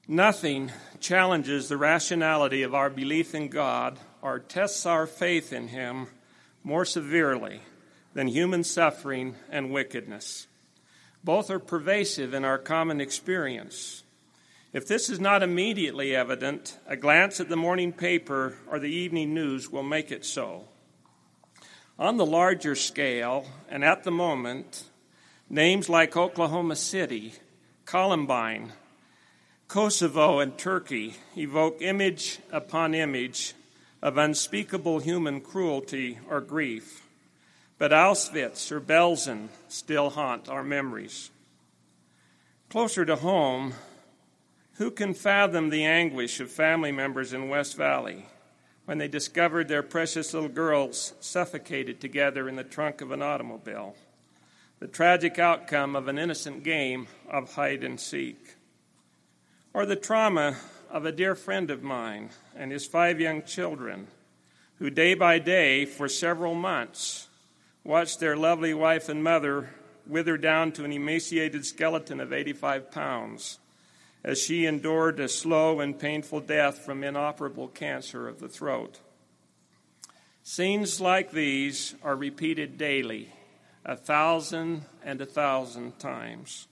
Nothing challenges the rationality of our belief in God or tests our faith in Him more severely than human suffering and wickedness. Both are pervasive in our common experience. If this is not immediately evident, a glance at the morning paper or the evening news will make it so. On the larger scale, and at the moment, names like Oklahoma City, Columbine, Kosovo, and Turkey evoke image upon image of unspeakable human cruelty or grief. But Auschwitz or Belsen still haunt our memories. Closer to home, who can fathom the anguish of family members in West Valley when they discovered their precious little girls suffocated together in the trunk of an automobile? The tragic outcome of an innocent game of hide and seek. Or the trauma of a dear friend of mine and his 5 young children who day by day for several months watched their lovely wife and mother wither down to an emaciated skeleton of 85 pounds as she endured a slow and painful death from inoperable cancer of the throat. Scenes like these are repeated daily, 1,000 and 1,000 times.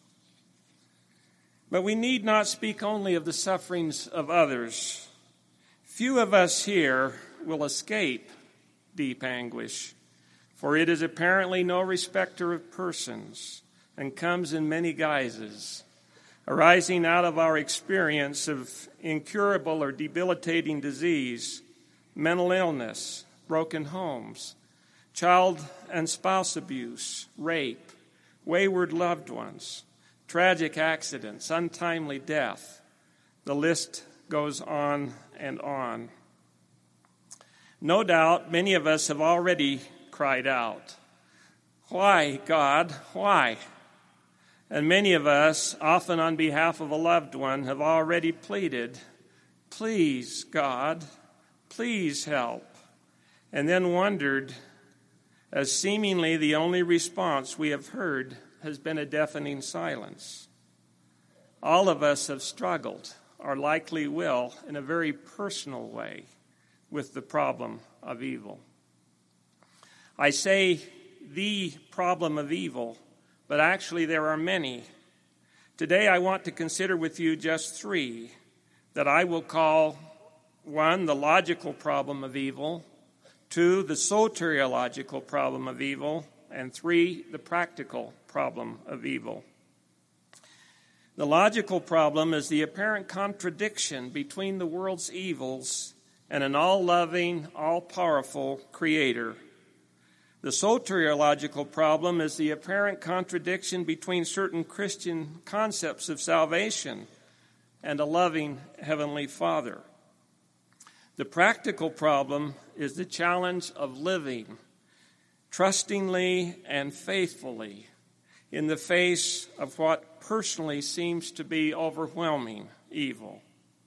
But we need not speak only of the sufferings of others. Few of us here will escape deep anguish, for it is apparently no respecter of persons and comes in many guises, arising out of our experience of incurable or debilitating disease, mental illness, broken homes, child and spouse abuse, rape, wayward loved ones, tragic accidents, untimely death. The list goes on and on. No doubt many of us have already cried out, "Why, God, why?" And many of us, often on behalf of a loved one, have already pleaded, "Please, God, please help." And then wondered, as seemingly the only response we have heard has been a deafening silence. All of us have struggled, or likely will, in a very personal way, with the problem of evil. I say the problem of evil, but actually there are many. Today I want to consider with you just 3 that I will call: 1, the logical problem of evil; 2, the soteriological problem of evil; and 3, the practical problem of evil. The logical problem is the apparent contradiction between the world's evils and an all-loving, all-powerful Creator. The soteriological problem is the apparent contradiction between certain Christian concepts of salvation and a loving Heavenly Father. The practical problem is the challenge of living trustingly and faithfully in the face of what personally seems to be overwhelming evil.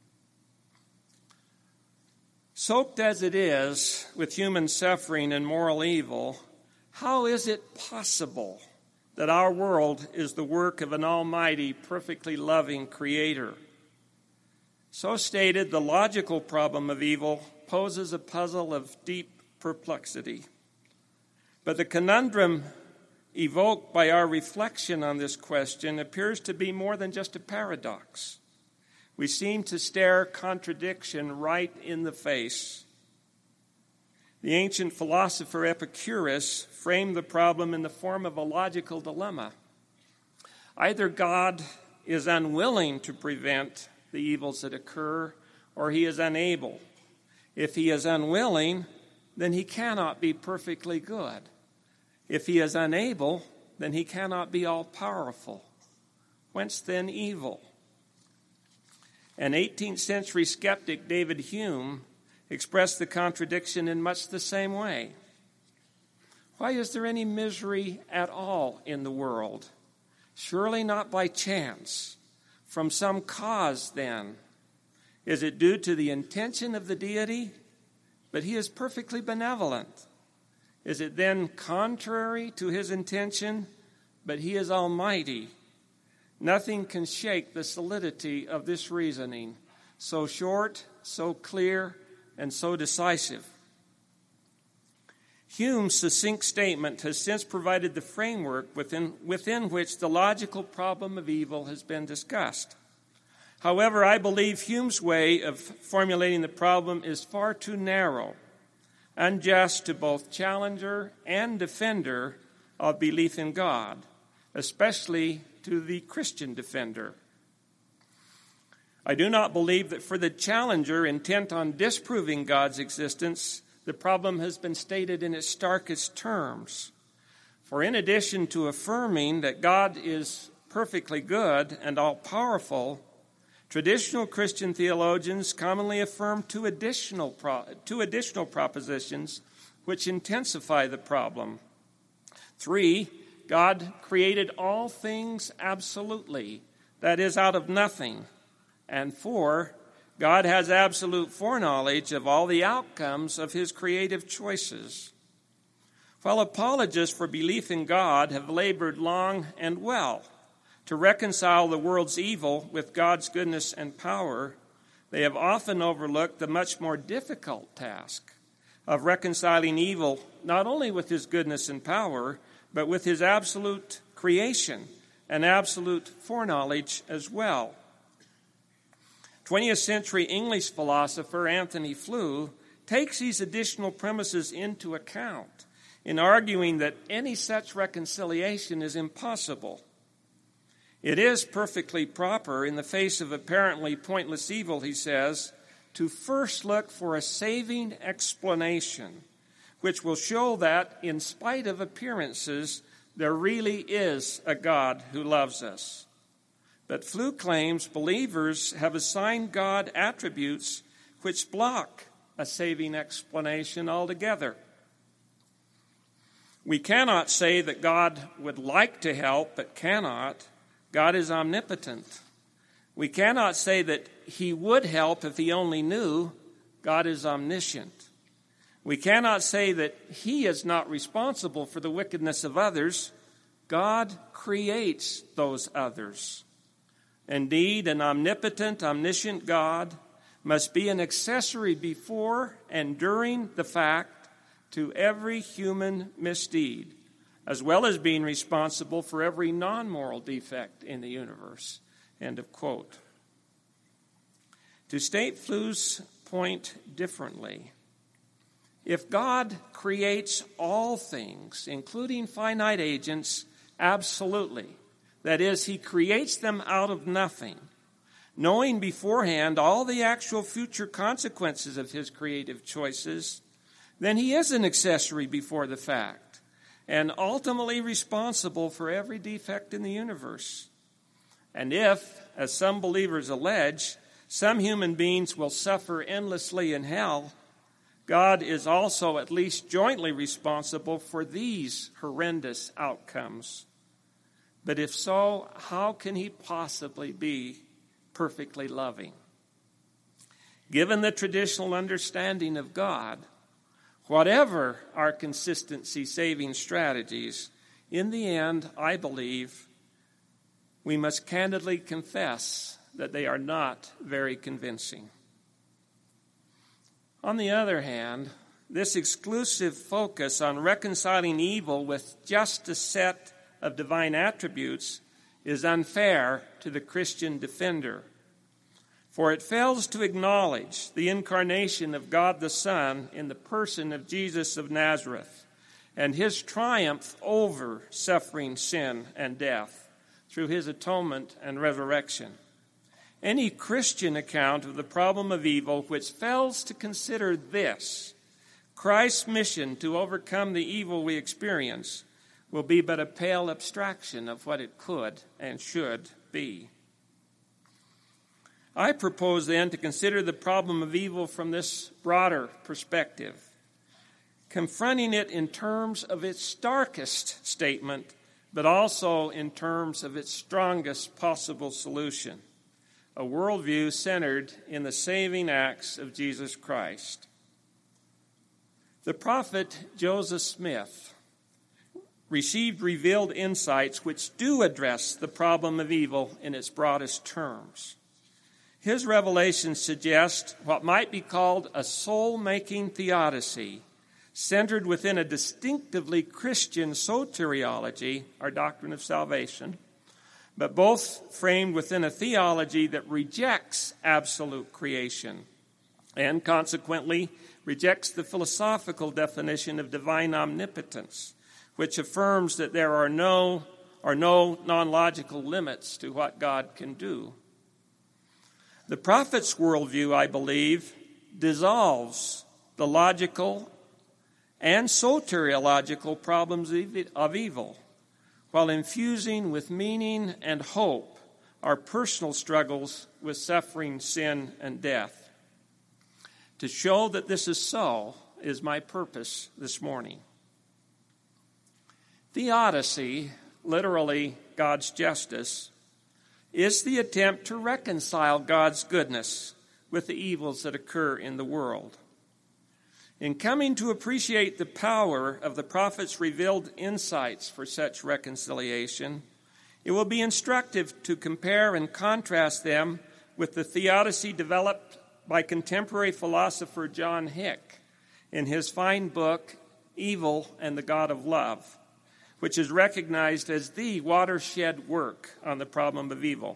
Soaked as it is with human suffering and moral evil, how is it possible that our world is the work of an almighty, perfectly loving Creator? So stated, the logical problem of evil poses a puzzle of deep perplexity. But the conundrum evoked by our reflection on this question appears to be more than just a paradox. We seem to stare contradiction right in the face. The ancient philosopher Epicurus framed the problem in the form of a logical dilemma. Either God is unwilling to prevent the evils that occur, or he is unable. If he is unwilling, then he cannot be perfectly good. If he is unable, then he cannot be all-powerful. Whence then evil? An 18th century skeptic, David Hume, expressed the contradiction in much the same way. Why is there any misery at all in the world? Surely not by chance. From some cause, then. Is it due to the intention of the deity? But he is perfectly benevolent. Is it then contrary to his intention? But he is almighty. Nothing can shake the solidity of this reasoning, so short, so clear, and so decisive. Hume's succinct statement has since provided the framework within which the logical problem of evil has been discussed. However, I believe Hume's way of formulating the problem is far too narrow, unjust to both challenger and defender of belief in God, especially to the Christian defender. I do not believe that for the challenger intent on disproving God's existence, the problem has been stated in its starkest terms. For in addition to affirming that God is perfectly good and all-powerful, traditional Christian theologians commonly affirm two additional propositions which intensify the problem. 3, God created all things absolutely, that is, out of nothing. And 4, God has absolute foreknowledge of all the outcomes of his creative choices. While apologists for belief in God have labored long and well to reconcile the world's evil with God's goodness and power, they have often overlooked the much more difficult task of reconciling evil not only with his goodness and power, but with his absolute creation and absolute foreknowledge as well. 20th century English philosopher Anthony Flew takes these additional premises into account in arguing that any such reconciliation is impossible. It is perfectly proper, in the face of apparently pointless evil, he says, to first look for a saving explanation, which will show that, in spite of appearances, there really is a God who loves us. But Flew claims believers have assigned God attributes which block a saving explanation altogether. We cannot say that God would like to help but cannot. God is omnipotent. We cannot say that he would help if he only knew. God is omniscient. We cannot say that he is not responsible for the wickedness of others. God creates those others. Indeed, an omnipotent, omniscient God must be an accessory before and during the fact to every human misdeed, as well as being responsible for every non-moral defect in the universe. End of quote. To state Flew's point differently, if God creates all things, including finite agents, absolutely, that is, he creates them out of nothing, knowing beforehand all the actual future consequences of his creative choices, then he is an accessory before the fact and ultimately responsible for every defect in the universe. And if, as some believers allege, some human beings will suffer endlessly in hell, God is also at least jointly responsible for these horrendous outcomes. But if so, how can he possibly be perfectly loving? Given the traditional understanding of God, whatever our consistency-saving strategies, in the end, I believe, we must candidly confess that they are not very convincing. On the other hand, this exclusive focus on reconciling evil with just a set of divine attributes is unfair to the Christian defender, for it fails to acknowledge the incarnation of God the Son in the person of Jesus of Nazareth and his triumph over suffering, sin, and death through his atonement and resurrection. Any Christian account of the problem of evil which fails to consider this, Christ's mission to overcome the evil we experience, will be but a pale abstraction of what it could and should be. I propose then to consider the problem of evil from this broader perspective, confronting it in terms of its starkest statement, but also in terms of its strongest possible solution, a worldview centered in the saving acts of Jesus Christ. The prophet Joseph Smith received revealed insights which do address the problem of evil in its broadest terms. His revelations suggest what might be called a soul-making theodicy, centered within a distinctively Christian soteriology, our doctrine of salvation, but both framed within a theology that rejects absolute creation and consequently rejects the philosophical definition of divine omnipotence, which affirms that there are no non-logical limits to what God can do. The prophet's worldview, I believe, dissolves the logical and soteriological problems of evil, while infusing with meaning and hope our personal struggles with suffering, sin, and death. To show that this is so is my purpose this morning. Theodicy, literally God's justice, is the attempt to reconcile God's goodness with the evils that occur in the world. In coming to appreciate the power of the prophet's revealed insights for such reconciliation, it will be instructive to compare and contrast them with the theodicy developed by contemporary philosopher John Hick in his fine book, Evil and the God of Love, which is recognized as the watershed work on the problem of evil.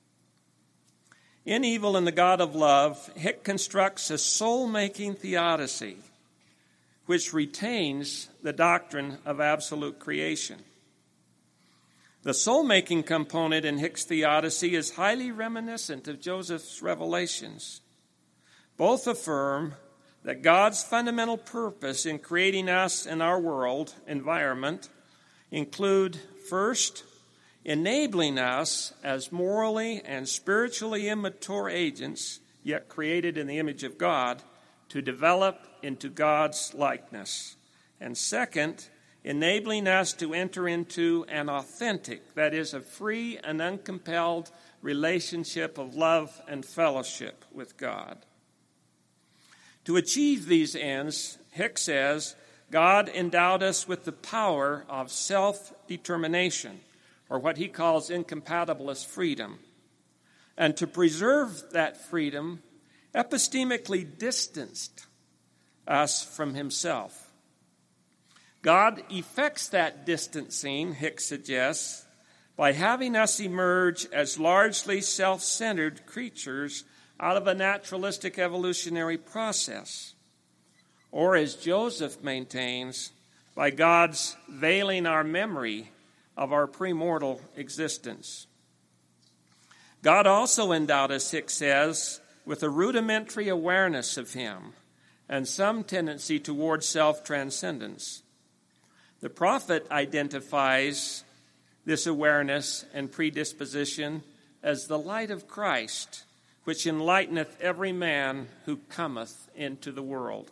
In Evil and the God of Love, Hick constructs a soul-making theodicy which retains the doctrine of absolute creation. The soul-making component in Hick's theodicy is highly reminiscent of Joseph's revelations. Both affirm that God's fundamental purpose in creating us and our world environment include, first, enabling us as morally and spiritually immature agents, yet created in the image of God, to develop into God's likeness. And second, enabling us to enter into an authentic, that is, a free and uncompelled relationship of love and fellowship with God. To achieve these ends, Hick says, God endowed us with the power of self-determination, or what he calls incompatibilist freedom. And to preserve that freedom, epistemically distanced us from himself. God effects that distancing, Hick suggests, by having us emerge as largely self-centered creatures out of a naturalistic evolutionary process. Or, as Joseph maintains, by God's veiling our memory of our premortal existence. God also endowed us, Hick says, with a rudimentary awareness of him and some tendency toward self-transcendence. The prophet identifies this awareness and predisposition as the light of Christ, which enlighteneth every man who cometh into the world.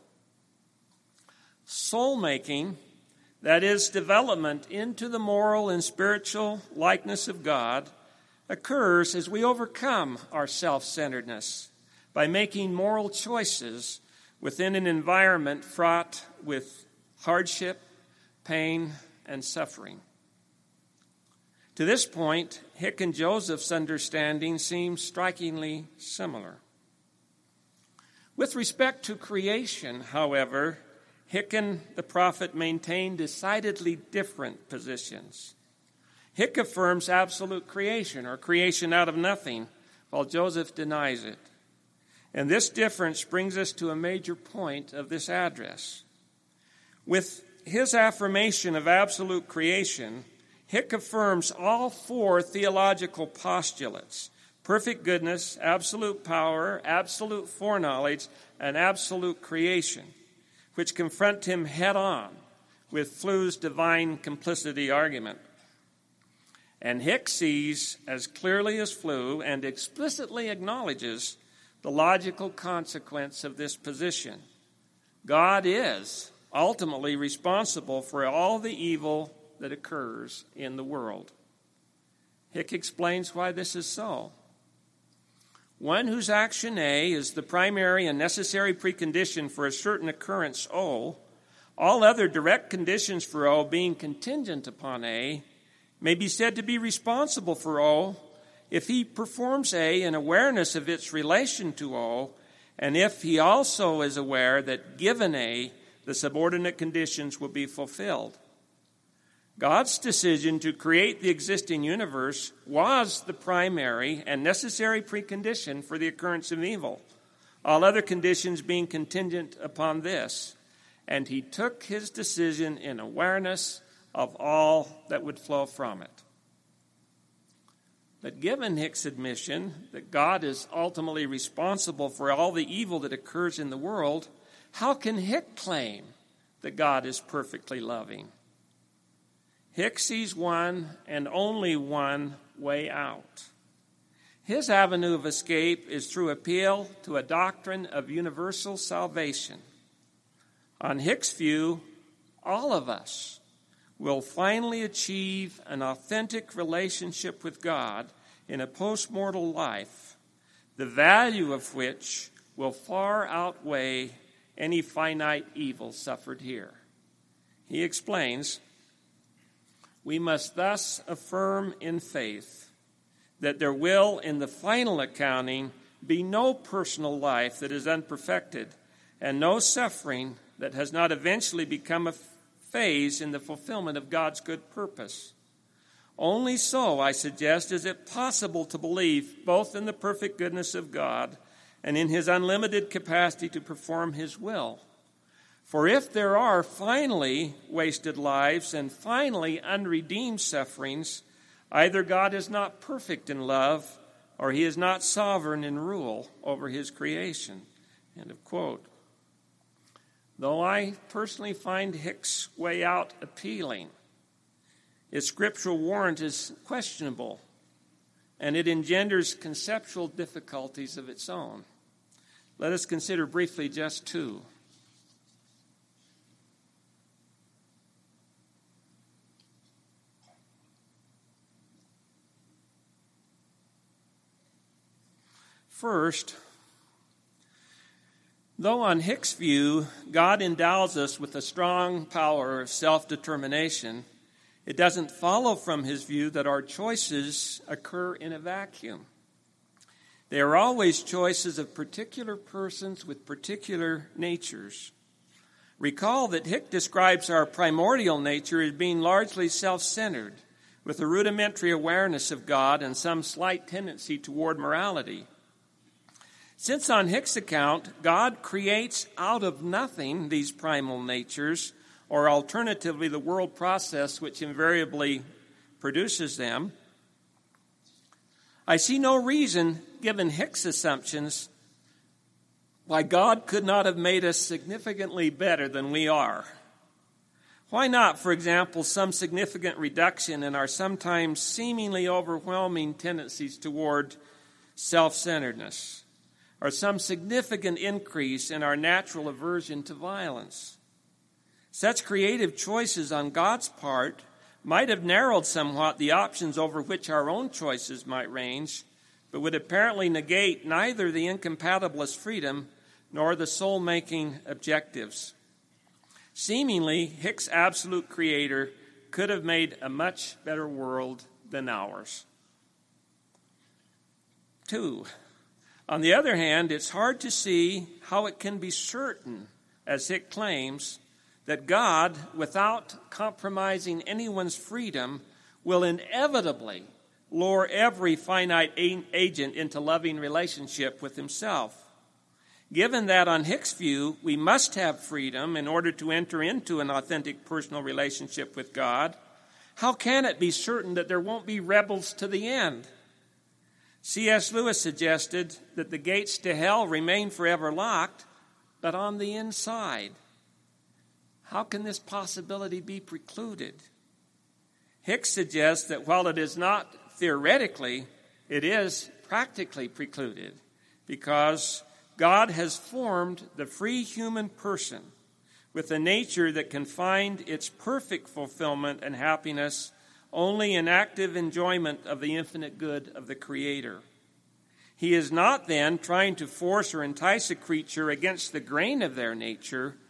Soul-making, that is, development into the moral and spiritual likeness of God, occurs as we overcome our self-centeredness by making moral choices within an environment fraught with hardship, pain, and suffering. To this point, Hick and Joseph's understanding seems strikingly similar. With respect to creation, however, Hick and the prophet maintain decidedly different positions. Hick affirms absolute creation, or creation out of nothing, while Joseph denies it. And this difference brings us to a major point of this address. With his affirmation of absolute creation, Hick affirms all four theological postulates: perfect goodness, absolute power, absolute foreknowledge, and absolute creation, which confront him head-on with Flu's divine complicity argument. And Hick sees as clearly as Flu and explicitly acknowledges the logical consequence of this position. God is ultimately responsible for all the evil that occurs in the world. Hick explains why this is so. One whose action A is the primary and necessary precondition for a certain occurrence O All other direct conditions for O being contingent upon A may be said to be responsible for O if he performs A in awareness of its relation to O, and if he also is aware that given A, the subordinate conditions will be fulfilled. God's decision to create the existing universe was the primary and necessary precondition for the occurrence of evil, all other conditions being contingent upon this. And he took his decision in awareness of all that would flow from it. But given Hick's admission that God is ultimately responsible for all the evil that occurs in the world, how can Hick claim that God is perfectly loving? Hick sees one and only one way out. His avenue of escape is through appeal to a doctrine of universal salvation. On Hick's view, all of us will finally achieve an authentic relationship with God in a post-mortal life, the value of which will far outweigh any finite evil suffered here. He explains, "We must thus affirm in faith that there will, in the final accounting, be no personal life that is unperfected, and no suffering that has not eventually become a phase in the fulfillment of God's good purpose. Only so, I suggest, is it possible to believe both in the perfect goodness of God and in his unlimited capacity to perform his will. For if there are finally wasted lives and finally unredeemed sufferings, either God is not perfect in love or he is not sovereign in rule over his creation." End of quote. Though I personally find Hick's way out appealing, its scriptural warrant is questionable, and it engenders conceptual difficulties of its own. Let us consider briefly just two. First, though on Hick's view, God endows us with a strong power of self-determination, it doesn't follow from his view that our choices occur in a vacuum. They are always choices of particular persons with particular natures. Recall that Hick describes our primordial nature as being largely self-centered, with a rudimentary awareness of God and some slight tendency toward morality. Since on Hick's account, God creates out of nothing these primal natures, or alternatively the world process which invariably produces them, I see no reason, given Hick's assumptions, why God could not have made us significantly better than we are. Why not, for example, some significant reduction in our sometimes seemingly overwhelming tendencies toward self-centeredness, or some significant increase in our natural aversion to violence? Such creative choices on God's part might have narrowed somewhat the options over which our own choices might range, but would apparently negate neither the incompatibilist freedom nor the soul-making objectives. Seemingly, Hick's absolute creator could have made a much better world than ours. 2. On the other hand, it's hard to see how it can be certain, as Hick claims, that God, without compromising anyone's freedom, will inevitably lure every finite agent into loving relationship with himself. Given that, on Hick's view, we must have freedom in order to enter into an authentic personal relationship with God, how can it be certain that there won't be rebels to the end? C.S. Lewis suggested that the gates to hell remain forever locked, but on the inside. How can this possibility be precluded? Hick suggests that while it is not theoretically, it is practically precluded, because God has formed the free human person with a nature that can find its perfect fulfillment and happiness only in active enjoyment of the infinite good of the Creator. He is not then trying to force or entice a creature against the grain of their nature,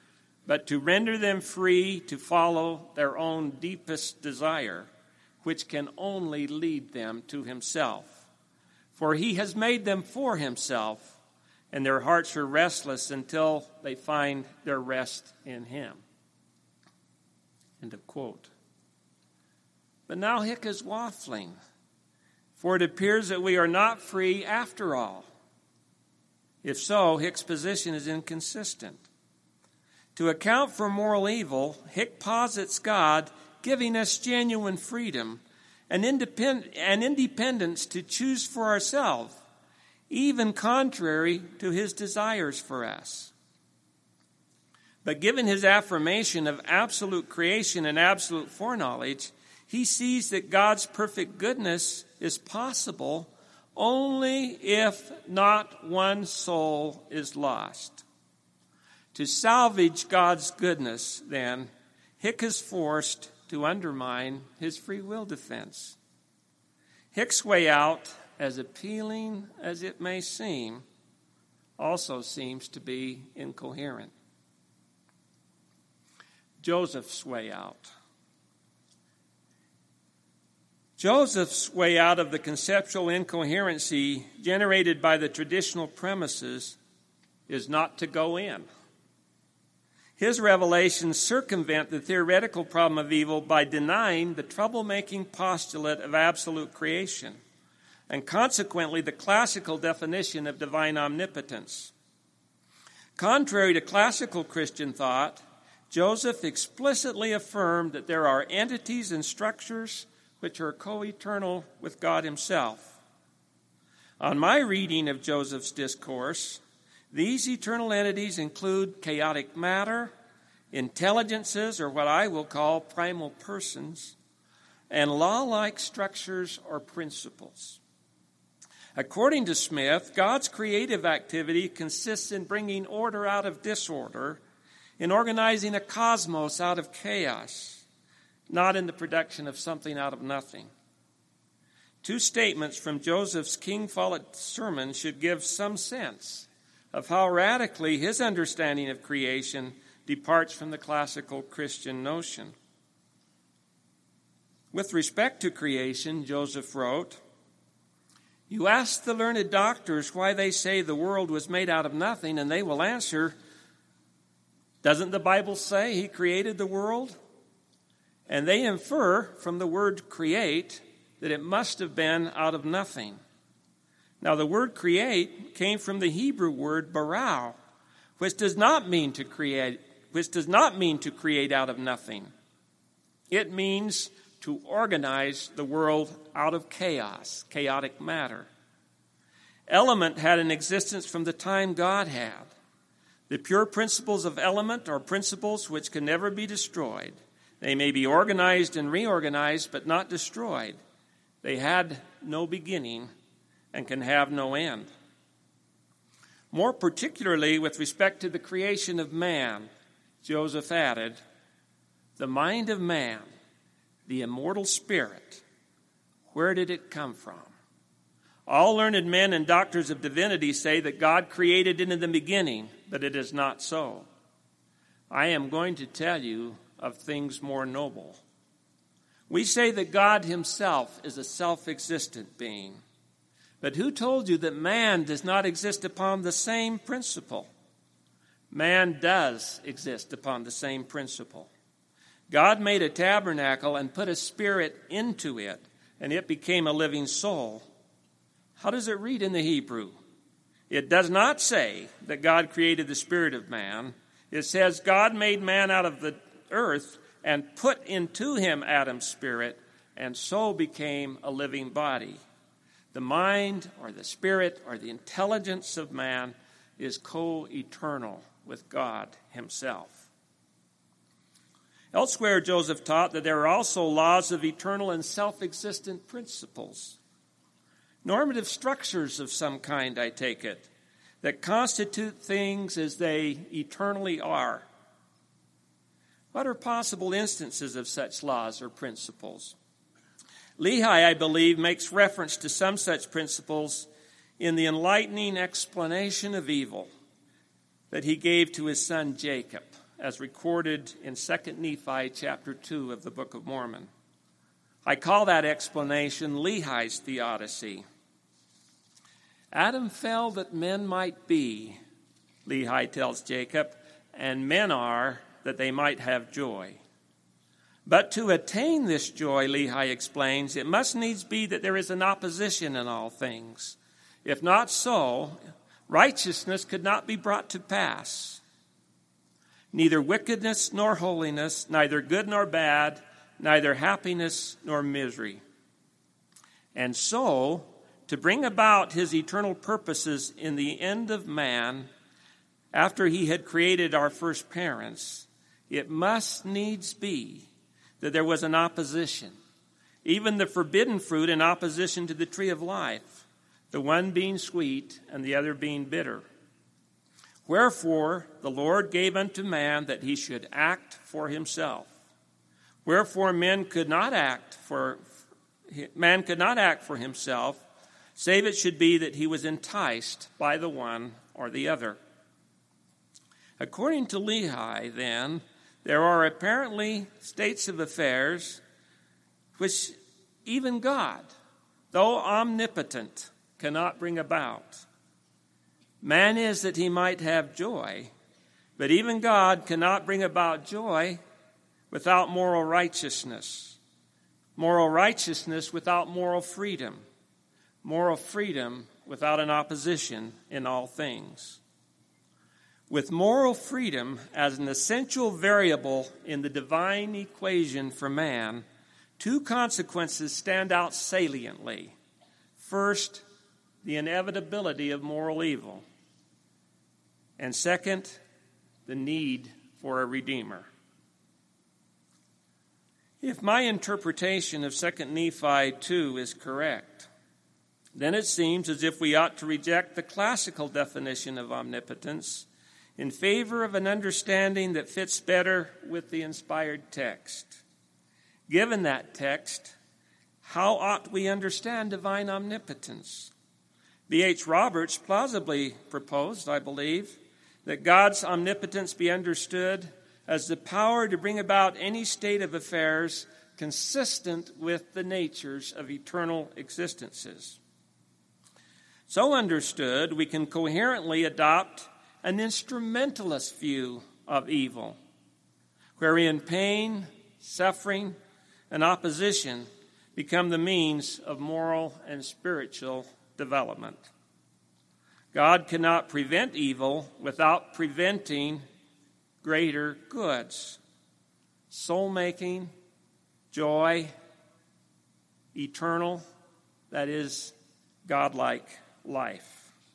but to render them free to follow their own deepest desire, which can only lead them to himself. For he has made them for himself, and their hearts are restless until they find their rest in him. End of quote. But now Hick is waffling, for it appears that we are not free after all. If so, Hick's position is inconsistent. To account for moral evil, Hick posits God giving us genuine freedom and independence to choose for ourselves, even contrary to his desires for us. But given his affirmation of absolute creation and absolute foreknowledge, he sees that God's perfect goodness is possible only if not one soul is lost. To salvage God's goodness, then, Hick is forced to undermine his free will defense. Hick's way out, as appealing as it may seem, also seems to be incoherent. Joseph's way out. Joseph's way out of the conceptual incoherency generated by the traditional premises is not to go in. His revelations circumvent the theoretical problem of evil by denying the troublemaking postulate of absolute creation, and consequently the classical definition of divine omnipotence. Contrary to classical Christian thought, Joseph explicitly affirmed that there are entities and structures which are co-eternal with God himself. On my reading of Joseph's discourse, these eternal entities include chaotic matter, intelligences, or what I will call primal persons, and law-like structures or principles. According to Smith, God's creative activity consists in bringing order out of disorder, in organizing a cosmos out of chaos, not in the production of something out of nothing. Two statements from Joseph's King Follett sermon should give some sense of how radically his understanding of creation departs from the classical Christian notion. With respect to creation, Joseph wrote, "You ask the learned doctors why they say the world was made out of nothing, and they will answer, doesn't the Bible say he created the world? And they infer from the word create that it must have been out of nothing. Now the word create came from the Hebrew word barau, which does not mean to create out of nothing. It means to organize the world out of chaos, chaotic matter. Element had an existence from the time God had. The pure principles of element are principles which can never be destroyed. They may be organized and reorganized, but not destroyed. They had no beginning and can have no end. More particularly with respect to the creation of man, Joseph added, the mind of man, the immortal spirit, where did it come from? All learned men and doctors of divinity say that God created it in the beginning, but it is not so. I am going to tell you of things more noble. We say that God himself is a self-existent being. But who told you that man does not exist upon the same principle? Man does exist upon the same principle. God made a tabernacle and put a spirit into it, and it became a living soul. How does it read in the Hebrew? It does not say that God created the spirit of man. It says God made man out of the earth and put into him Adam's spirit, and so became a living body. The mind or the spirit or the intelligence of man is co-eternal with God himself. Elsewhere, Joseph taught that there are also laws of eternal and self-existent principles. Normative structures of some kind, I take it, that constitute things as they eternally are. What are possible instances of such laws or principles? Lehi, I believe, makes reference to some such principles in the enlightening explanation of evil that he gave to his son Jacob as recorded in 2 Nephi chapter 2 of the Book of Mormon. I call that explanation Lehi's theodicy. Adam fell that men might be, Lehi tells Jacob, and men are that they might have joy. But to attain this joy, Lehi explains, it must needs be that there is an opposition in all things. If not so, righteousness could not be brought to pass. Neither wickedness nor holiness, neither good nor bad, neither happiness nor misery. And so, to bring about his eternal purposes in the end of man, after he had created our first parents, it must needs be that there was an opposition, even the forbidden fruit in opposition to the tree of life, the one being sweet and the other being bitter. Wherefore the Lord gave unto man that he should act for himself. Wherefore man could not act for himself, save it should be that he was enticed by the one or the other. According to Lehi, then, there are apparently states of affairs which even God, though omnipotent, cannot bring about. Man is that he might have joy, but even God cannot bring about joy without moral righteousness without moral freedom without an opposition in all things. With moral freedom as an essential variable in the divine equation for man, two consequences stand out saliently. First, the inevitability of moral evil. And second, the need for a Redeemer. If my interpretation of 2 Nephi 2 is correct, then it seems as if we ought to reject the classical definition of omnipotence in favor of an understanding that fits better with the inspired text. Given that text, how ought we understand divine omnipotence? B.H. Roberts plausibly proposed, I believe, that God's omnipotence be understood as the power to bring about any state of affairs consistent with the natures of eternal existences. So understood, we can coherently adopt an instrumentalist view of evil, wherein pain, suffering, and opposition become the means of moral and spiritual development. God cannot prevent evil without preventing greater goods, soul-making, joy, eternal, that is, godlike life.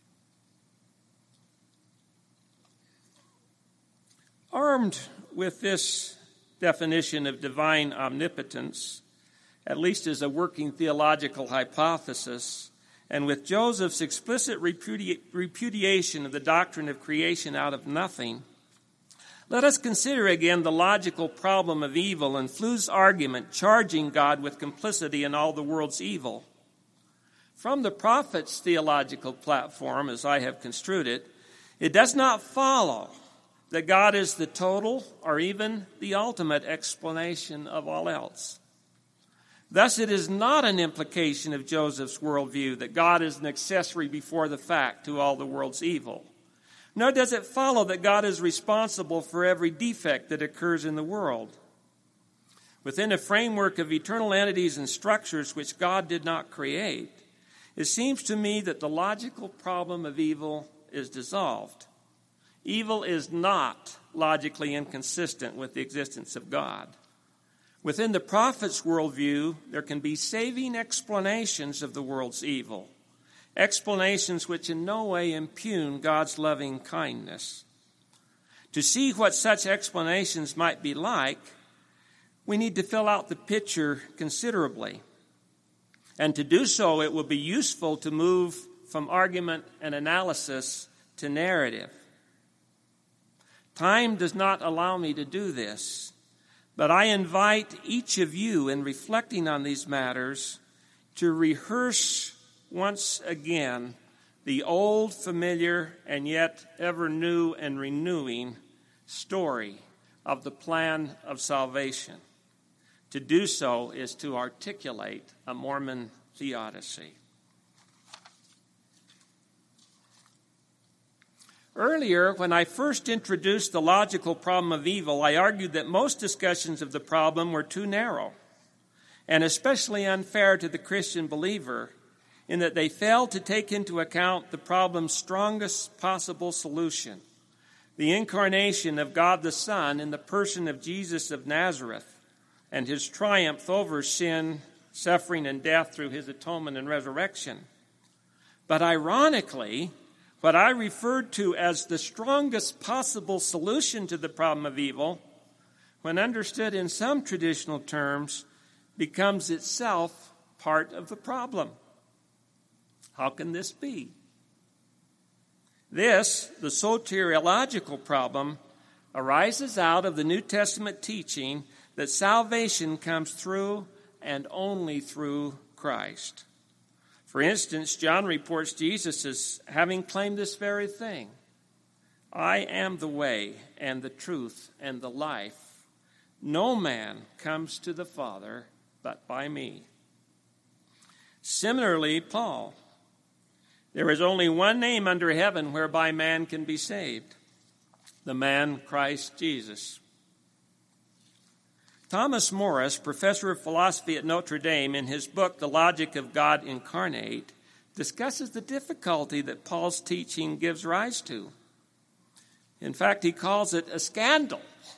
Armed with this definition of divine omnipotence, at least as a working theological hypothesis, and with Joseph's explicit repudiation of the doctrine of creation out of nothing, let us consider again the logical problem of evil and Flu's argument charging God with complicity in all the world's evil. From the prophet's theological platform, as I have construed it, it does not follow that God is the total or even the ultimate explanation of all else. Thus, it is not an implication of Joseph's worldview that God is an accessory before the fact to all the world's evil. Nor does it follow that God is responsible for every defect that occurs in the world. Within a framework of eternal entities and structures which God did not create, it seems to me that the logical problem of evil is dissolved. Evil is not logically inconsistent with the existence of God. Within the prophet's worldview, there can be saving explanations of the world's evil, explanations which in no way impugn God's loving kindness. To see what such explanations might be like, we need to fill out the picture considerably. And to do so, it will be useful to move from argument and analysis to narrative. Time does not allow me to do this, but I invite each of you, in reflecting on these matters, to rehearse once again the old, familiar, and yet ever new and renewing story of the plan of salvation. To do so is to articulate a Mormon theodicy. Earlier, when I first introduced the logical problem of evil, I argued that most discussions of the problem were too narrow, and especially unfair to the Christian believer, in that they failed to take into account the problem's strongest possible solution, the incarnation of God the Son in the person of Jesus of Nazareth, and his triumph over sin, suffering, and death through his atonement and resurrection. But ironically, what I referred to as the strongest possible solution to the problem of evil, when understood in some traditional terms, becomes itself part of the problem. How can this be? This, the soteriological problem, arises out of the New Testament teaching that salvation comes through and only through Christ. For instance, John reports Jesus as having claimed this very thing. I am the way and the truth and the life. No man comes to the Father but by me. Similarly, Paul, there is only one name under heaven whereby man can be saved, the man Christ Jesus. Thomas Morris, professor of philosophy at Notre Dame, in his book, The Logic of God Incarnate, discusses the difficulty that Paul's teaching gives rise to. In fact, he calls it a scandal.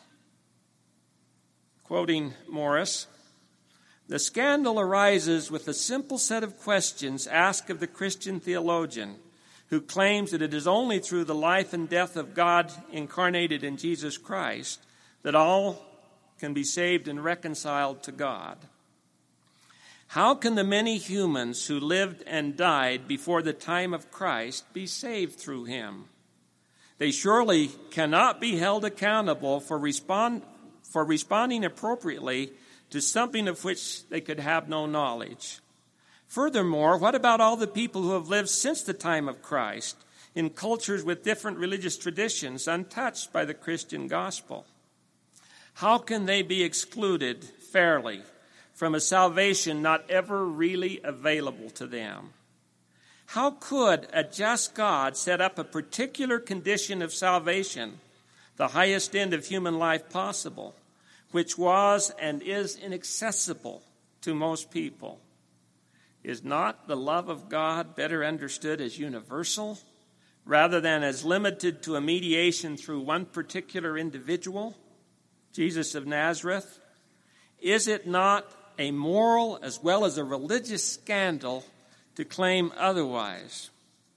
Quoting Morris, the scandal arises with a simple set of questions asked of the Christian theologian who claims that it is only through the life and death of God incarnated in Jesus Christ that all can be saved and reconciled to God. How can the many humans who lived and died before the time of Christ be saved through him? They surely cannot be held accountable for responding appropriately to something of which they could have no knowledge. Furthermore, what about all the people who have lived since the time of Christ in cultures with different religious traditions untouched by the Christian gospel? How can they be excluded fairly from a salvation not ever really available to them? How could a just God set up a particular condition of salvation, the highest end of human life possible, which was and is inaccessible to most people? Is not the love of God better understood as universal rather than as limited to a mediation through one particular individual, Jesus of Nazareth? Is it not a moral as well as a religious scandal to claim otherwise?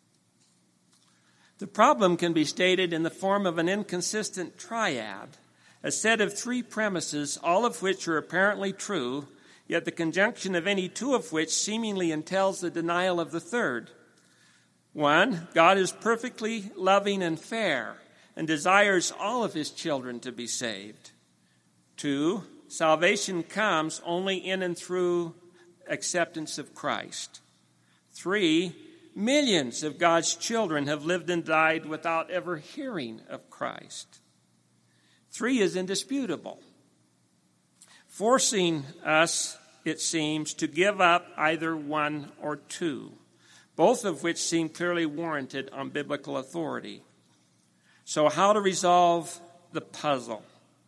The problem can be stated in the form of an inconsistent triad, a set of three premises, all of which are apparently true, yet the conjunction of any two of which seemingly entails the denial of the third. 1, God is perfectly loving and fair and desires all of his children to be saved. 2, salvation comes only in and through acceptance of Christ. 3, millions of God's children have lived and died without ever hearing of Christ. 3 is indisputable, forcing us, it seems, to give up either 1 or 2, both of which seem clearly warranted on biblical authority. So how to resolve the puzzle?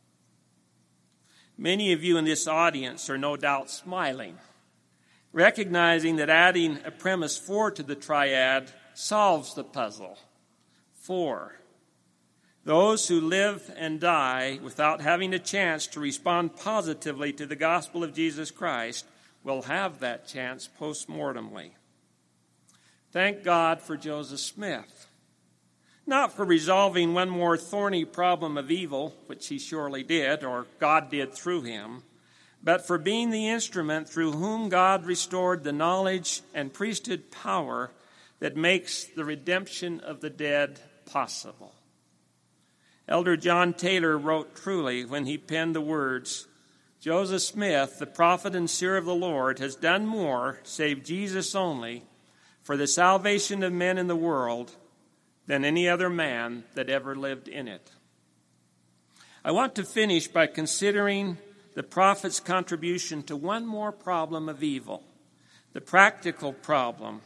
Many of you in this audience are no doubt smiling, recognizing that adding a premise 4 to the triad solves the puzzle. 4, those who live and die without having a chance to respond positively to the gospel of Jesus Christ will have that chance post-mortemly. Thank God for Joseph Smith, not for resolving one more thorny problem of evil, which he surely did, or God did through him, but for being the instrument through whom God restored the knowledge and priesthood power that makes the redemption of the dead possible. Elder John Taylor wrote truly when he penned the words, Joseph Smith, the prophet and seer of the Lord, has done more, save Jesus only, for the salvation of men in the world than any other man that ever lived in it. I want to finish by considering the prophet's contribution to one more problem of evil, the practical problem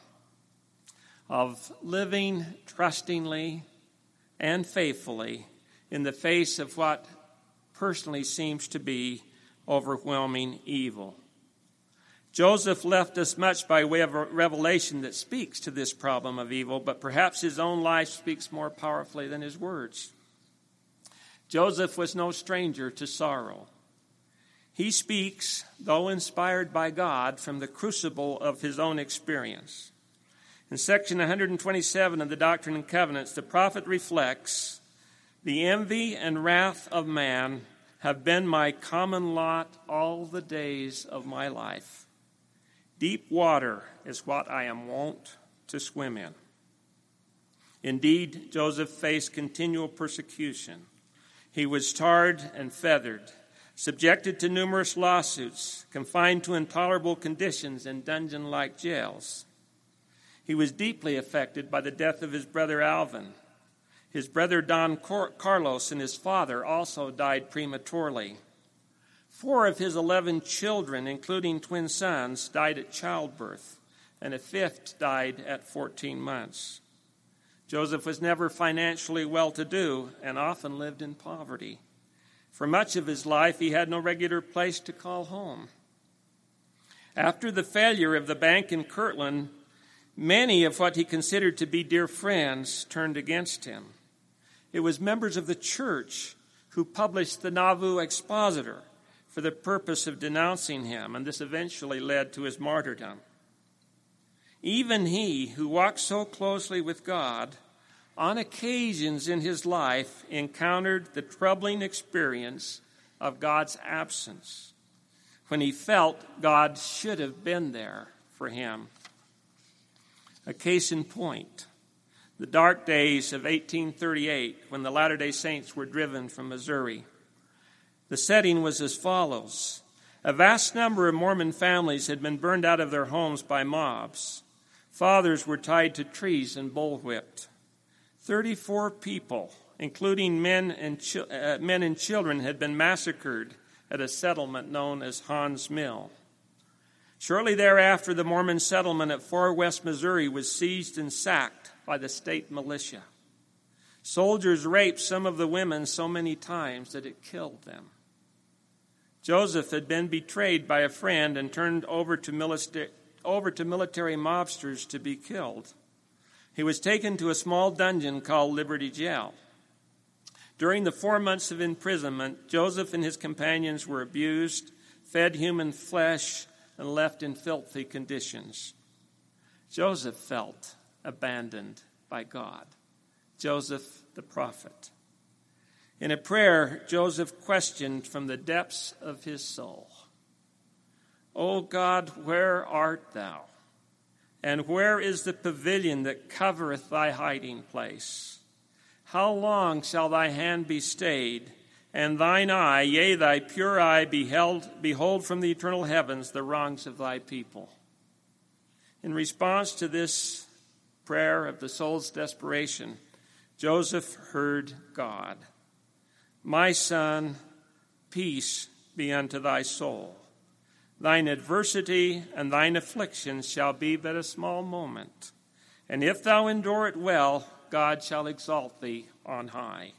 of living trustingly and faithfully in the face of what personally seems to be overwhelming evil. Joseph left us much by way of a revelation that speaks to this problem of evil, but perhaps his own life speaks more powerfully than his words. Joseph was no stranger to sorrow. He speaks, though inspired by God, from the crucible of his own experience. In section 127 of the Doctrine and Covenants, the prophet reflects, "The envy and wrath of man have been my common lot all the days of my life. Deep water is what I am wont to swim in." Indeed, Joseph faced continual persecution. He was tarred and feathered, subjected to numerous lawsuits, confined to intolerable conditions in dungeon-like jails. He was deeply affected by the death of his brother Alvin. His brother Don Carlos and his father also died prematurely. 4 of his 11 children, including twin sons, died at childbirth, and a 5th died at 14 months. Joseph was never financially well-to-do and often lived in poverty. For much of his life, he had no regular place to call home. After the failure of the bank in Kirtland, many of what he considered to be dear friends turned against him. It was members of the church who published the Nauvoo Expositor for the purpose of denouncing him, and this eventually led to his martyrdom. Even he, who walked so closely with God, on occasions in his life encountered the troubling experience of God's absence, when he felt God should have been there for him. A case in point, the dark days of 1838, when the Latter-day Saints were driven from Missouri. The setting was as follows. A vast number of Mormon families had been burned out of their homes by mobs. Fathers were tied to trees and bullwhipped. 34 people, including men and children, had been massacred at a settlement known as Hans Mill. Shortly thereafter, the Mormon settlement at Far West, Missouri was seized and sacked by the state militia. Soldiers raped some of the women so many times that it killed them. Joseph had been betrayed by a friend and turned over to military mobsters to be killed. He was taken to a small dungeon called Liberty Jail. During the 4 months of imprisonment, Joseph and his companions were abused, fed human flesh, and left in filthy conditions. Joseph felt abandoned by God. Joseph the prophet. In a prayer, Joseph questioned from the depths of his soul, "O God, where art thou? And where is the pavilion that covereth thy hiding place? How long shall thy hand be stayed, and thine eye, yea, thy pure eye, behold from the eternal heavens the wrongs of thy people?" In response to this prayer of the soul's desperation, Joseph heard God. "My son, peace be unto thy soul. Thine adversity and thine affliction shall be but a small moment. And if thou endure it well, God shall exalt thee on high.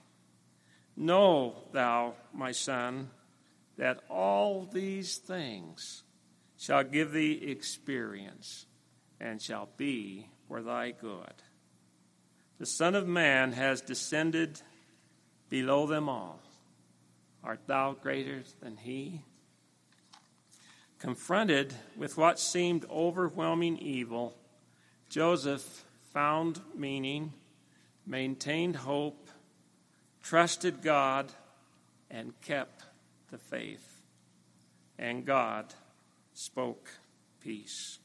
Know thou, my son, that all these things shall give thee experience and shall be for thy good. The Son of Man has descended below them all. Art thou greater than he?" Confronted with what seemed overwhelming evil, Joseph found meaning, maintained hope, trusted God, and kept the faith. And God spoke peace.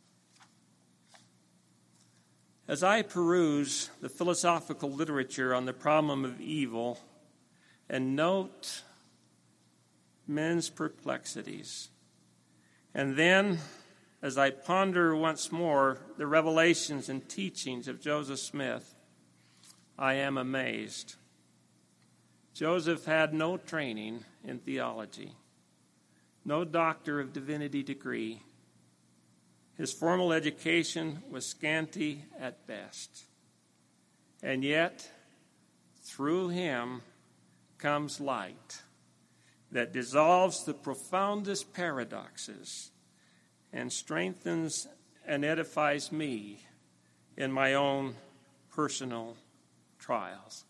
As I peruse the philosophical literature on the problem of evil and note men's perplexities, and then as I ponder once more the revelations and teachings of Joseph Smith, I am amazed. Joseph had no training in theology, no doctor of divinity degree. His formal education was scanty at best. And yet, through him comes light that dissolves the profoundest paradoxes and strengthens and edifies me in my own personal trials.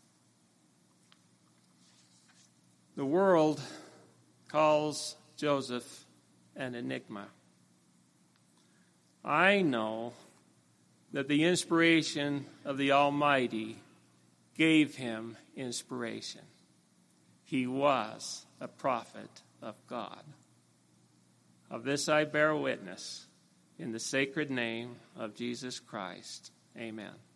The world calls Joseph an enigma. I know that the inspiration of the Almighty gave him inspiration. He was a prophet of God. Of this I bear witness in the sacred name of Jesus Christ. Amen.